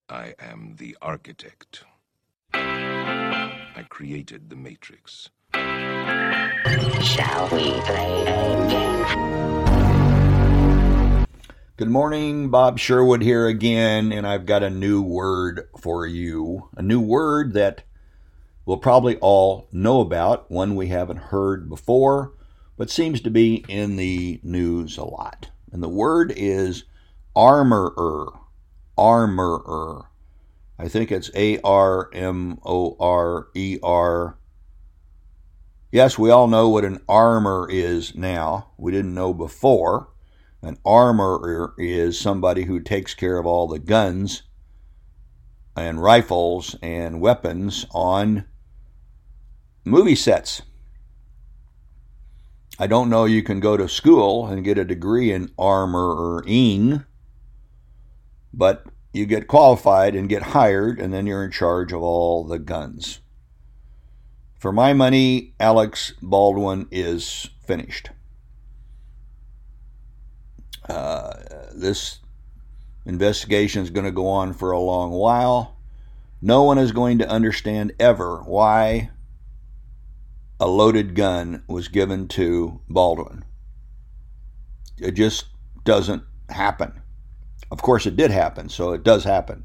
I am the architect. I created the Matrix. Shall we play a game? Good morning, Bob Sherwood here again, and I've got a new word for you. A new word that we'll probably all know about, one we haven't heard before, but seems to be in the news a lot. And the word is armorer. Armorer. I think it's A-R-M-O-R-E-R. Yes, we all know what an armor is now. We didn't know before. An armorer is somebody who takes care of all the guns and rifles and weapons on movie sets. I don't know you can go to school and get a degree in armoring, but you get qualified and get hired, and then you're in charge of all the guns. For my money, Alex Baldwin is finished. This investigation is going to go on for a long while. No one is going to understand ever why a loaded gun was given to Baldwin. It just doesn't happen. Of course, it did happen, so it does happen.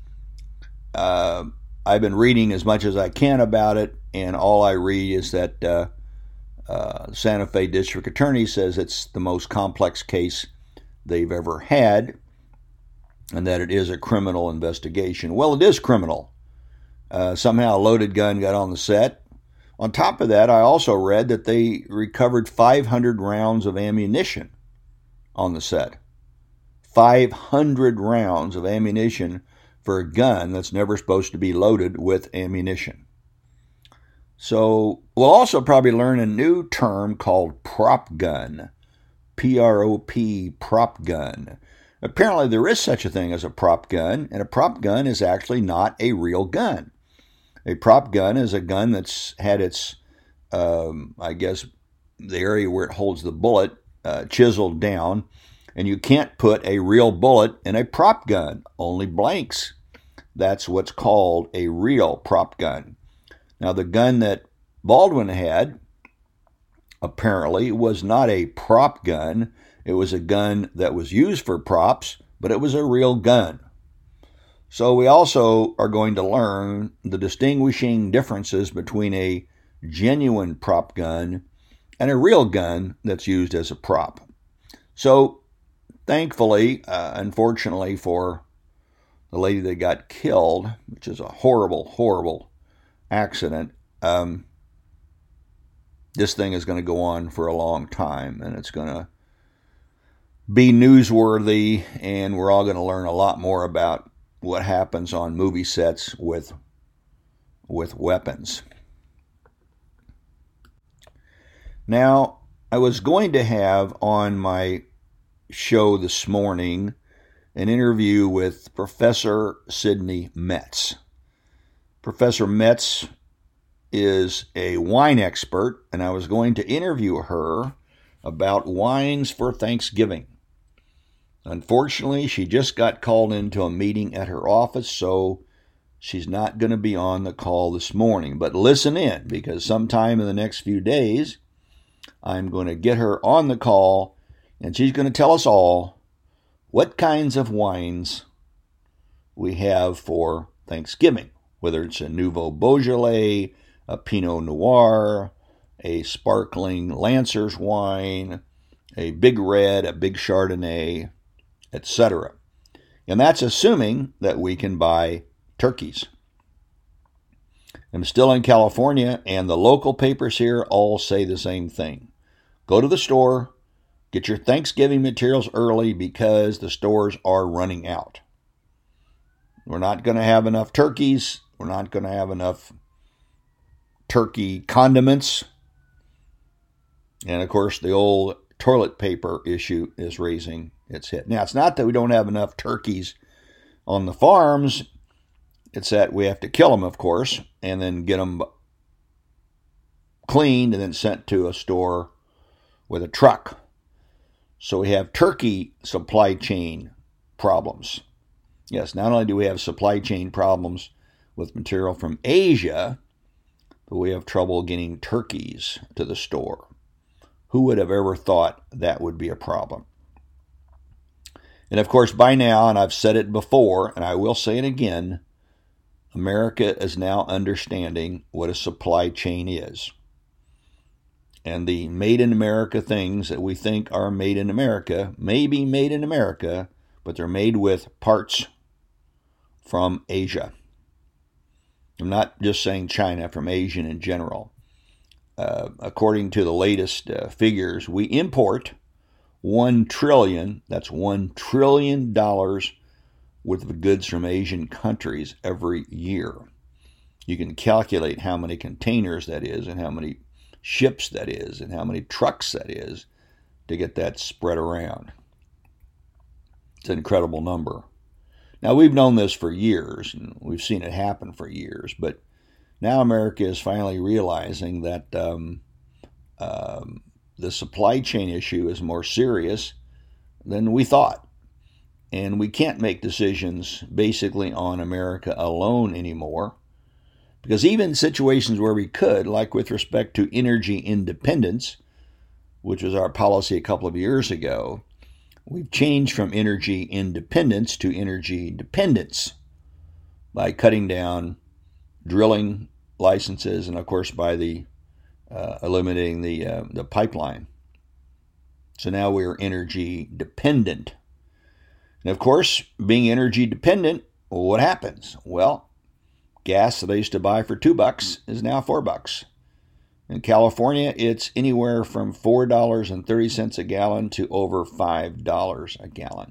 I've been reading as much as I can about it, and all I read is that Santa Fe District Attorney says it's the most complex case they've ever had, and that it is a criminal investigation. Well, it is criminal. Somehow a loaded gun got on the set. On top of that, I also read that they recovered 500 rounds of ammunition on the set. 500 rounds of ammunition for a gun that's never supposed to be loaded with ammunition. So we'll also probably learn a new term called prop gun. P-R-O-P, prop gun. Apparently there is such a thing as a prop gun, and a prop gun is actually not a real gun. A prop gun is a gun that's had its, I guess, the area where it holds the bullet chiseled down, and you can't put a real bullet in a prop gun, only blanks. That's what's called a real prop gun. Now, the gun that Baldwin had apparently was not a prop gun. It was a gun that was used for props, but it was a real gun. So we also are going to learn the distinguishing differences between a genuine prop gun and a real gun that's used as a prop. So thankfully, unfortunately for the lady that got killed, which is a horrible, horrible accident, this thing is going to go on for a long time, and it's going to be newsworthy, and we're all going to learn a lot more about what happens on movie sets with weapons. Now, I was going to have on my show this morning an interview with Professor Sidney Metz. Professor Metz is a wine expert, and I was going to interview her about wines for Thanksgiving. Unfortunately, she just got called into a meeting at her office, so she's not going to be on the call this morning. But listen in, because sometime in the next few days, I'm going to get her on the call, and she's going to tell us all what kinds of wines we have for Thanksgiving, whether it's a Nouveau Beaujolais, a Pinot Noir, a sparkling Lancer's wine, a big red, a big Chardonnay, etc. And that's assuming that we can buy turkeys. I'm still in California, and the local papers here all say the same thing. Go to the store, get your Thanksgiving materials early because the stores are running out. We're not going to have enough turkeys. We're not going to have enough turkey condiments. And of course, the old toilet paper issue is raising its head. Now, it's not that we don't have enough turkeys on the farms. It's that we have to kill them, of course, and then get them cleaned and then sent to a store with a truck. So we have turkey supply chain problems. Yes, not only do we have supply chain problems with material from Asia, but we have trouble getting turkeys to the store. Who would have ever thought that would be a problem? And of course, by now, and I've said it before, and I will say it again, America is now understanding what a supply chain is. And the made in America things that we think are made in America may be made in America, but they're made with parts from Asia. I'm not just saying China, from Asia in general. According to the latest figures, we import $1 trillion, that's $1 trillion worth of goods from Asian countries every year. You can calculate how many containers that is and how many ships that is and how many trucks that is to get that spread around. It's an incredible number. Now, we've known this for years, and we've seen it happen for years, but now America is finally realizing that the supply chain issue is more serious than we thought. And we can't make decisions basically on America alone anymore, because even situations where we could, like with respect to energy independence, which was our policy a couple of years ago, we've changed from energy independence to energy dependence by cutting down drilling licenses and, of course, by the eliminating the pipeline. So now we're energy dependent. And, of course, being energy dependent, what happens? Well, gas that I used to buy for $2 is now $4. In California, it's anywhere from $4.30 a gallon to over $5 a gallon.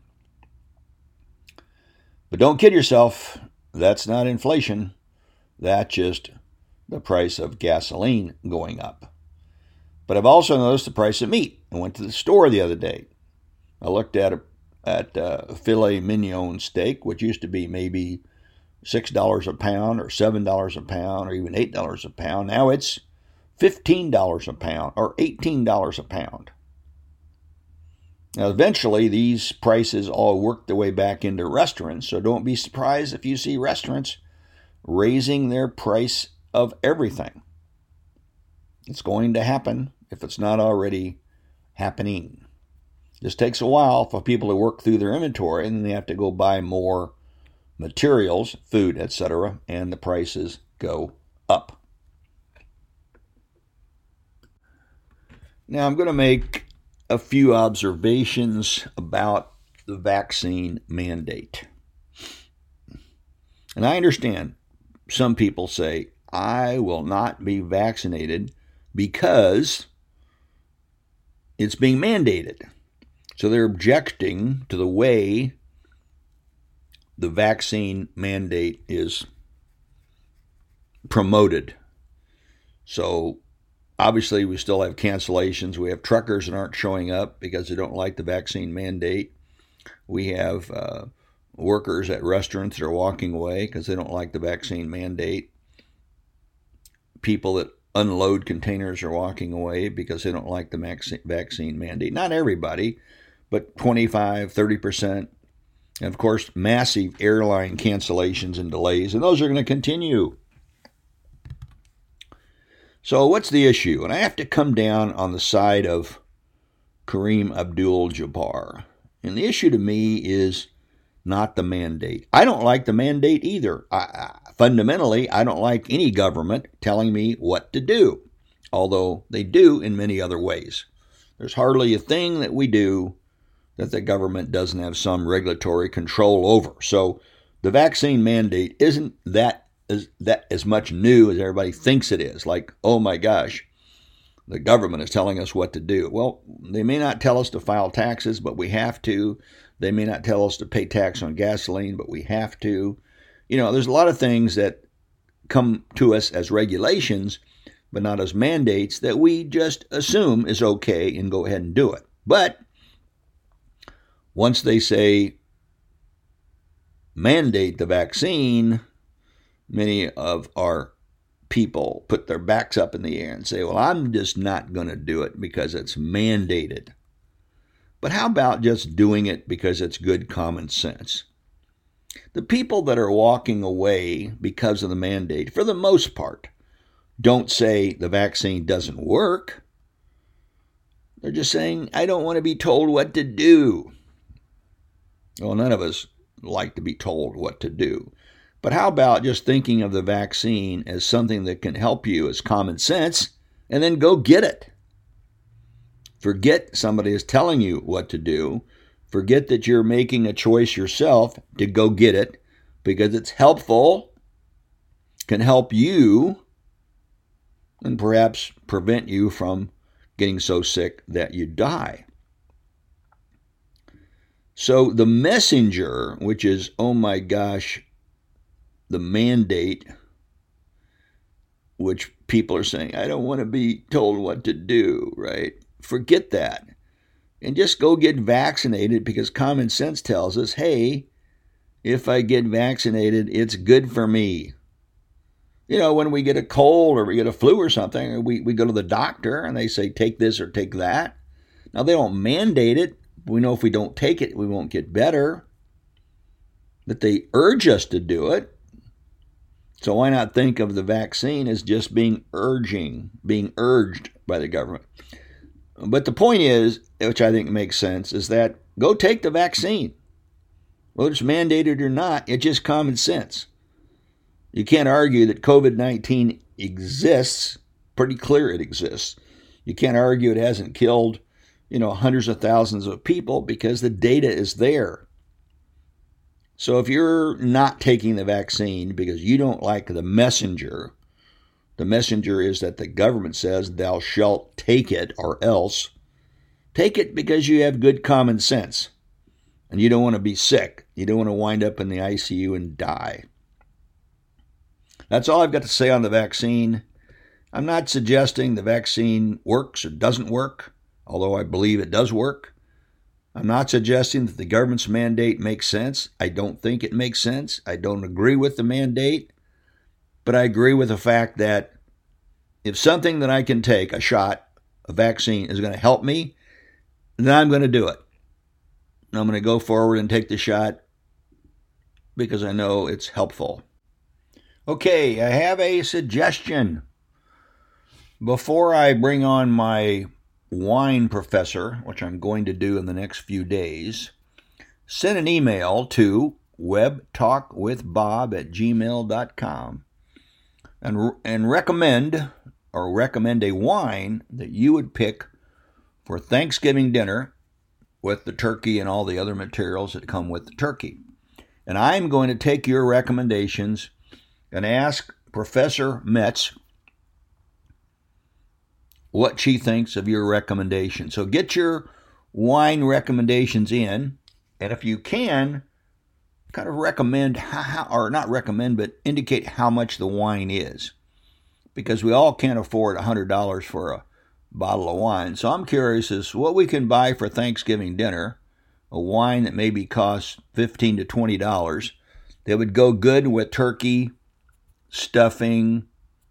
But don't kid yourself, that's not inflation. That's just the price of gasoline going up. But I've also noticed the price of meat. I went to the store the other day. I looked at a filet mignon steak, which used to be maybe $6 a pound or $7 a pound or even $8 a pound. Now it's $15 a pound or $18 a pound. Now, eventually, these prices all work their way back into restaurants, so don't be surprised if you see restaurants raising their price of everything. It's going to happen if it's not already happening. It just takes a while for people to work through their inventory, and then they have to go buy more materials, food, etc., and the prices go up. Now, I'm going to make a few observations about the vaccine mandate. And I understand some people say, I will not be vaccinated because it's being mandated. So they're objecting to the way the vaccine mandate is promoted. So obviously, we still have cancellations. We have truckers that aren't showing up because they don't like the vaccine mandate. We have workers at restaurants that are walking away because they don't like the vaccine mandate. People that unload containers are walking away because they don't like the vaccine mandate. Not everybody, but 25, 30%. And, of course, massive airline cancellations and delays, and those are going to continue. So what's the issue? And I have to come down on the side of Kareem Abdul-Jabbar. And the issue to me is not the mandate. I don't like the mandate either. Fundamentally, I don't like any government telling me what to do, although they do in many other ways. There's hardly a thing that we do that the government doesn't have some regulatory control over. So the vaccine mandate isn't that as much new as everybody thinks it is. Like, oh my gosh, the government is telling us what to do. Well, they may not tell us to file taxes, but we have to. They may not tell us to pay tax on gasoline, but we have to. You know, there's a lot of things that come to us as regulations, but not as mandates, that we just assume is okay and go ahead and do it. But once they say mandate the vaccine, many of our people put their backs up in the air and say, well, I'm just not going to do it because it's mandated. But how about just doing it because it's good common sense? The people that are walking away because of the mandate, for the most part, don't say the vaccine doesn't work. They're just saying, I don't want to be told what to do. Well, none of us like to be told what to do. But how about just thinking of the vaccine as something that can help you as common sense, and then go get it? Forget somebody is telling you what to do. Forget that you're making a choice yourself to go get it because it's helpful, can help you, and perhaps prevent you from getting so sick that you die. So the messenger, which is, oh my gosh, the mandate, which people are saying, I don't want to be told what to do, right? Forget that. And just go get vaccinated because common sense tells us, hey, if I get vaccinated, it's good for me. You know, when we get a cold or we get a flu or something, we go to the doctor and they say, take this or take that. Now, they don't mandate it. We know if we don't take it, we won't get better. But they urge us to do it. So why not think of the vaccine as just being urged by the government? But the point is, which I think makes sense, is that go take the vaccine. Whether it's mandated or not, it's just common sense. You can't argue that COVID-19 exists. Pretty clear it exists. You can't argue it hasn't killed, hundreds of thousands of people because the data is there. So if you're not taking the vaccine because you don't like the messenger is that the government says thou shalt take it or else. Take it because you have good common sense and you don't want to be sick. You don't want to wind up in the ICU and die. That's all I've got to say on the vaccine. I'm not suggesting the vaccine works or doesn't work, although I believe it does work. I'm not suggesting that the government's mandate makes sense. I don't think it makes sense. I don't agree with the mandate. But I agree with the fact that if something that I can take, a shot, a vaccine, is going to help me, then I'm going to do it. And I'm going to go forward and take the shot because I know it's helpful. Okay, I have a suggestion. Before I bring on my wine professor, which I'm going to do in the next few days, send an email to webtalkwithbob@gmail.com and recommend a wine that you would pick for Thanksgiving dinner with the turkey and all the other materials that come with the turkey. And I'm going to take your recommendations and ask Professor Metz what she thinks of your recommendation. So get your wine recommendations in, and if you can, kind of recommend or not recommend, but indicate how much the wine is, because we all can't afford $100 for a bottle of wine. So I'm curious as to what we can buy for Thanksgiving dinner, a wine that maybe costs $15 to $20 that would go good with turkey, stuffing,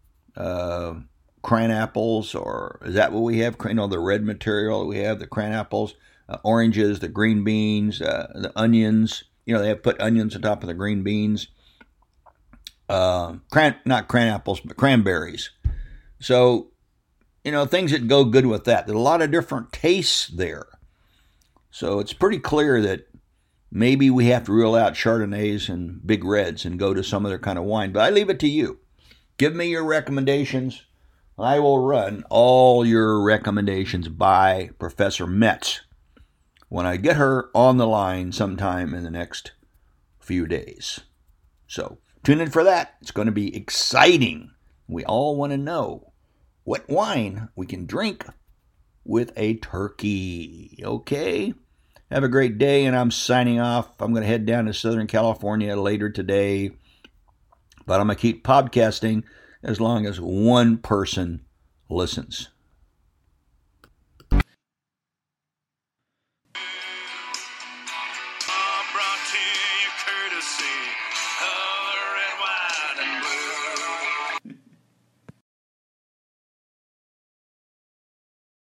cran apples, or is that what we have? The red material we have, the cran apples, oranges, the green beans, the onions. They have put onions on top of the green beans. Not cran apples, but cranberries. So, things that go good with that. There's a lot of different tastes there. So it's pretty clear that maybe we have to rule out Chardonnays and Big Reds and go to some other kind of wine. But I leave it to you. Give me your recommendations. I will run all your recommendations by Professor Metz when I get her on the line sometime in the next few days. So tune in for that. It's going to be exciting. We all want to know what wine we can drink with a turkey. Okay? Have a great day, and I'm signing off. I'm going to head down to Southern California later today, but I'm going to keep podcasting as long as one person listens.